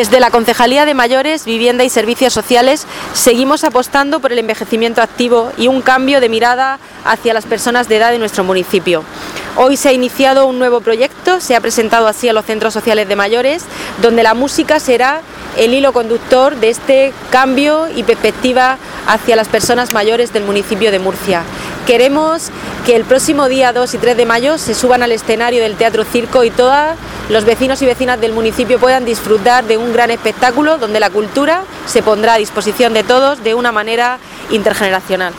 Desde la Concejalía de Mayores, Vivienda y Servicios Sociales seguimos apostando por el envejecimiento activo y un cambio de mirada hacia las personas de edad de nuestro municipio. Hoy se ha iniciado un nuevo proyecto, se ha presentado así a los centros sociales de mayores, donde la música será el hilo conductor de este cambio y perspectiva hacia las personas mayores del municipio de Murcia. Queremos que el próximo día 2 y 3 de mayo se suban al escenario del Teatro Circo y todos los vecinos y vecinas del municipio puedan disfrutar de un gran espectáculo donde la cultura se pondrá a disposición de todos de una manera intergeneracional.